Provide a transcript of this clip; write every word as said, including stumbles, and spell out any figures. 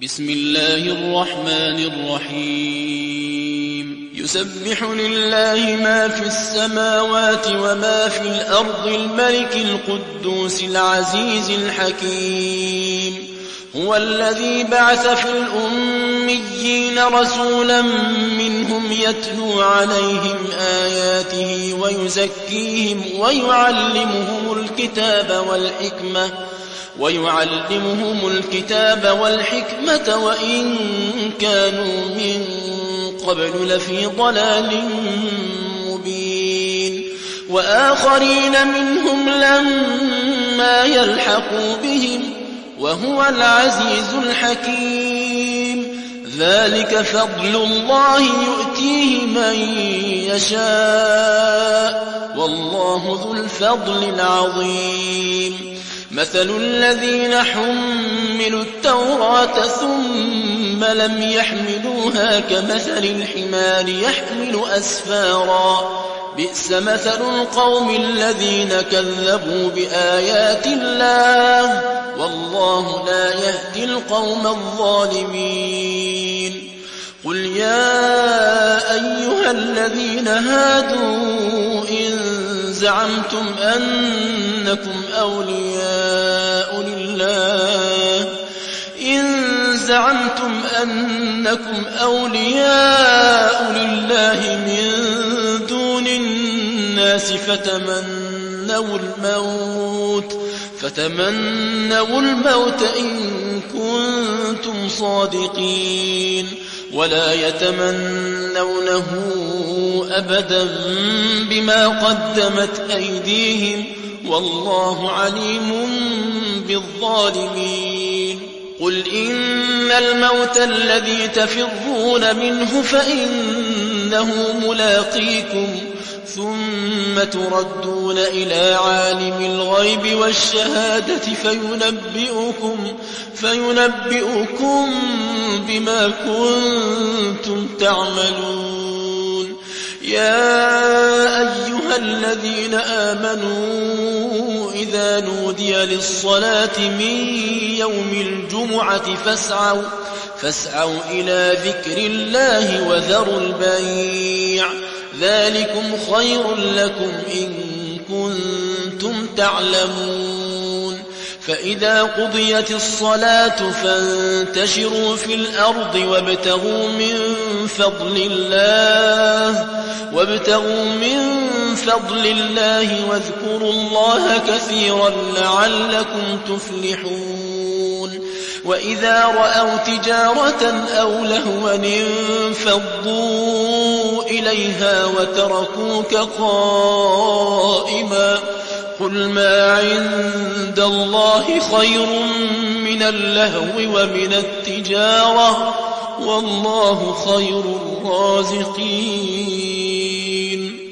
بسم الله الرحمن الرحيم يسبح لله ما في السماوات وما في الأرض الملك القدوس العزيز الحكيم هو الذي بعث في الأميين رسولا منهم يتلو عليهم آياته ويزكيهم ويعلمهم الكتاب والحكمة ويعلمهم الكتاب والحكمة وإن كانوا من قبل لفي ضلال مبين وآخرين منهم لما يلحقوا بهم وهو العزيز الحكيم ذلك فضل الله يؤتيه من يشاء والله ذو الفضل العظيم مثل الذين حملوا التوراة ثم لم يحملوها كمثل الحمار يحمل أسفارا بئس مثل القوم الذين كذبوا بآيات الله والله لا يهدي القوم الظالمين قل يا أيها الذين هادوا إن زعمتم أنكم أولياء لله إن زعمتم أنكم أولياء لله من دون الناس فتمنوا الموت فتمنوا الموت إن كنتم صادقين ولا يتمنونه أبدا بما قدمت أيديهم والله عليم بالظالمين قل إن الموت الذي تفرون منه فإنه ملاقيكم ثم تردون إلى عالم الغيب والشهادة فينبئكم, فينبئكم بما كنتم تعملون يا أيها الذين آمنوا إذا نودي للصلاة من يوم الجمعة فاسعوا, فاسعوا إلى ذكر الله وذروا البيع ذلكم خير لكم إن كنتم تعلمون فإذا قضيت الصلاة فانتشروا في الأرض وابتغوا من فضل الله وابتغوا من فضل الله واذكروا الله كثيرا لعلكم تفلحون وإذا رأوا تجارة أو لهوا انفضوا إليها وتركوك قائما قل ما عند الله خير من اللهو ومن التجارة والله خير الرازقين